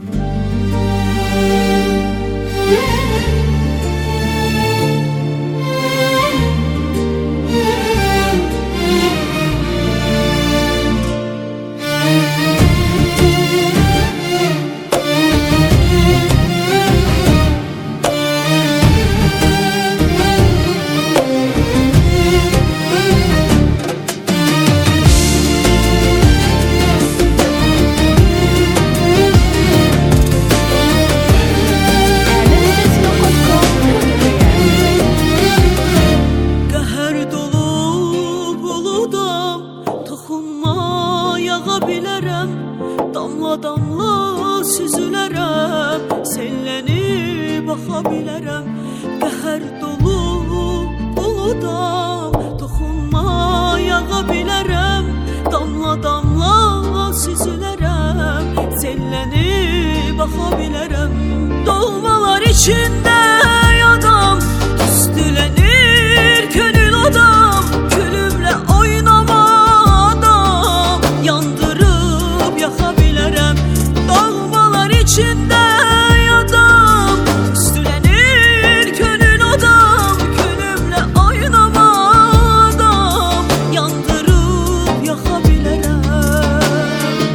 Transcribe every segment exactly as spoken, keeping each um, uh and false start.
Damla damla süzülərəm, sellənib baxa bilərəm. Qəhər dolu buludam, toxunma yağa bilərəm. Damla damla süzülərəm, sellənib baxa bilərəm. Dolmalar içində yadam, üstülənir könül odam. Külümlə oynamadan yandırıb yaxa bilərəm. Dağmalar içində yadam, üstülənir könül odam. Külümlə oynamadan yandırıb yaxa bilərəm.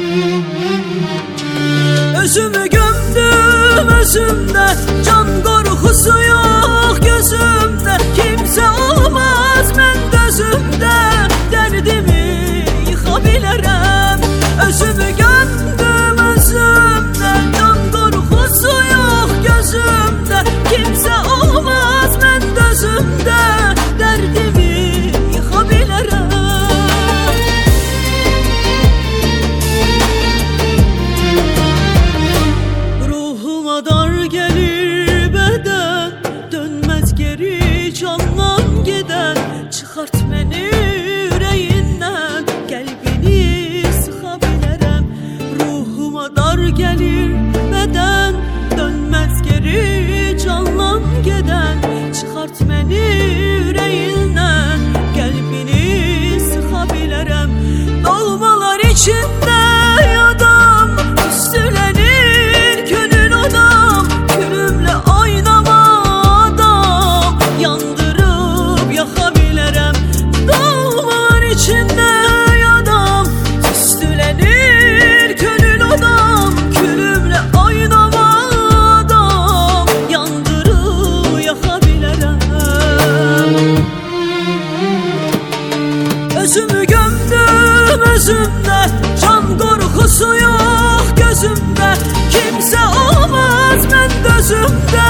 Özümü gömdüm özümdə, can qorxusu yox gözümdə. Kimsə olmaz məndə özümdə, dərdimi yıxa bilərəm. Özümü gömdüm özümdə, can qorxusu yox gözümdə. Kimsə olmaz məndə özümdə, dərdimi yıxa bilərəm. Ruhuma dar gəlir bədən, dönməz geri candan gedən. Çıxart məni ürəyindən, qəlbini sıxa bilərəm. Ruhuma dar gəlir bədən, dönməz geri candan gedən. Çıxart məni ürəyindən, qəlbini sıxa bilərəm. Dolmalar içində yadam, üstülənir könül odam. Külümlə oynamadan yandırıb yaxa bilərəm. Dolmalar içində yadam, üstülənir könül odam. Külümlə oynamadan yandırıb yaxa bilərəm. Özümü gömdüm özümdə, can qorxusu yox gözümdə. Kimsə olmaz məndə özümdə,